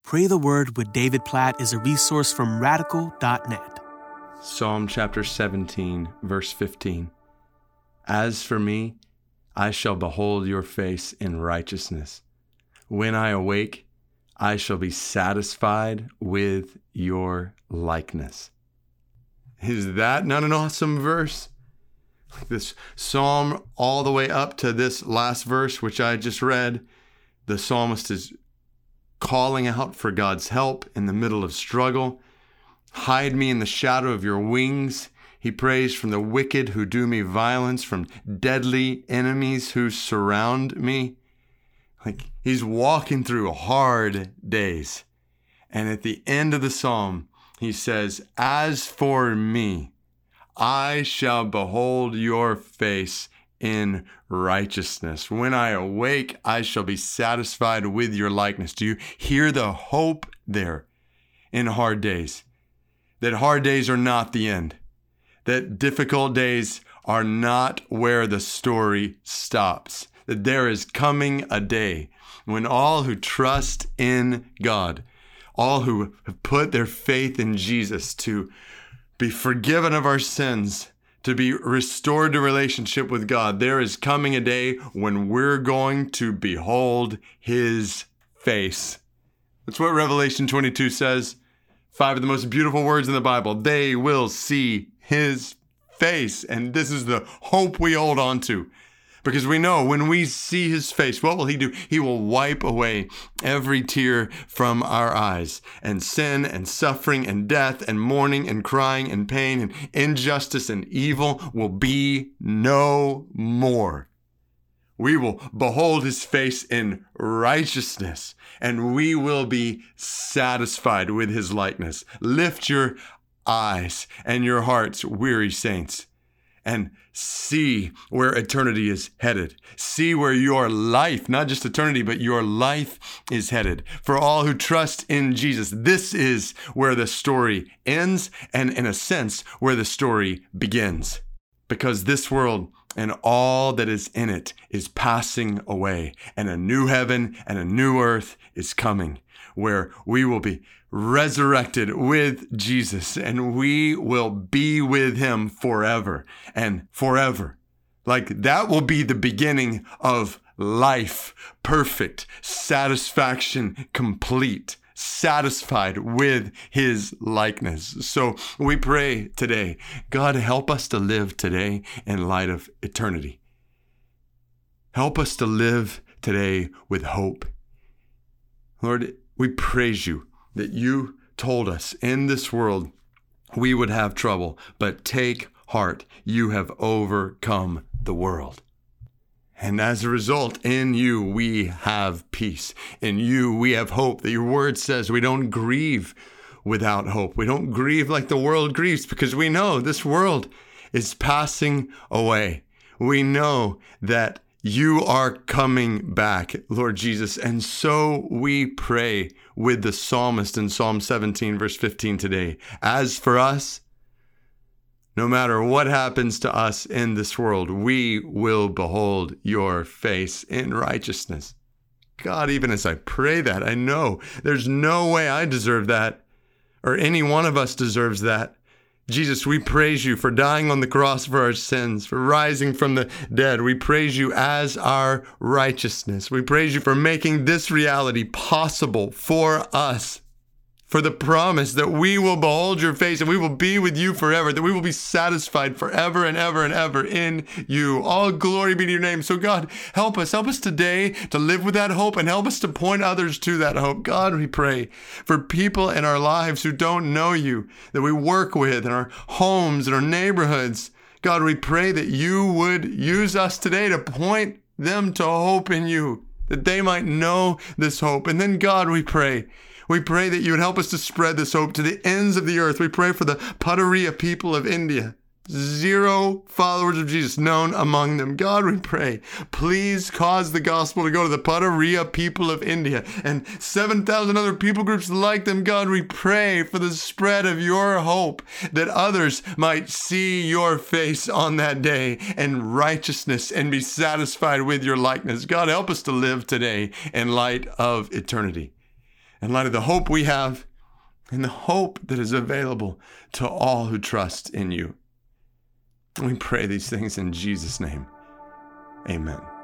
Pray the Word with David Platt is a resource from radical.net. Psalm chapter 17, verse 15. As for me, I shall behold your face in righteousness. When I awake, I shall be satisfied with your likeness. Is that not an awesome verse? This psalm all the way up to this last verse, which I just read, the psalmist is calling out for God's help in the middle of struggle. Hide me in the shadow of your wings. He prays from the wicked who do me violence, from deadly enemies who surround me. Like he's walking through hard days. And at the end of the psalm, he says, as for me, I shall behold your face in righteousness. When I awake, I shall be satisfied with your likeness. Do you hear the hope there in hard days? That hard days are not the end. That difficult days are not where the story stops. That there is coming a day when all who trust in God, all who have put their faith in Jesus to be forgiven of our sins, to be restored to relationship with God, there is coming a day when we're going to behold his face. That's what Revelation 22 says. 5 of the most beautiful words in the Bible. They will see his face. And this is the hope we hold on to. Because we know when we see his face, what will he do? He will wipe away every tear from our eyes. And sin and suffering and death and mourning and crying and pain and injustice and evil will be no more. We will behold his face in righteousness, and we will be satisfied with his likeness. Lift your eyes and your hearts, weary saints, and see where eternity is headed. See where your life, not just eternity, but your life is headed. For all who trust in Jesus, this is where the story ends, and in a sense, where the story begins. Because this world and all that is in it is passing away, and a new heaven and a new earth is coming, where we will be resurrected with Jesus, and we will be with him forever and forever. Like that will be the beginning of life, perfect, satisfaction, complete, satisfied with his likeness. So we pray today, God, help us to live today in light of eternity. Help us to live today with hope. Lord, we praise you that you told us in this world we would have trouble, but take heart, you have overcome the world. And as a result, in you we have peace. In you we have hope. That your word says we don't grieve without hope. We don't grieve like the world grieves, because we know this world is passing away. We know that you are coming back, Lord Jesus. And so we pray with the psalmist in Psalm 17, verse 15 today. As for us, no matter what happens to us in this world, we will behold your face in righteousness. God, even as I pray that, I know there's no way I deserve that, or any one of us deserves that. Jesus, we praise you for dying on the cross for our sins, for rising from the dead. We praise you as our righteousness. We praise you for making this reality possible for us, for the promise that we will behold your face and we will be with you forever, that we will be satisfied forever and ever and ever in you. All glory be to your name. So God, help us today to live with that hope, and help us to point others to that hope. God, we pray for people in our lives who don't know you, that we work with in our homes and our neighborhoods. God, we pray that you would use us today to point them to hope in you, that they might know this hope. And then God, we pray that you would help us to spread this hope to the ends of the earth. We pray for the Padaria people of India. 0 followers of Jesus known among them. God, we pray, please cause the gospel to go to the Padaria people of India and 7,000 other people groups like them. God, we pray for the spread of your hope, that others might see your face on that day in righteousness and be satisfied with your likeness. God, help us to live today in light of eternity. in light of the hope we have and the hope that is available to all who trust in you. We pray these things in Jesus' name. Amen.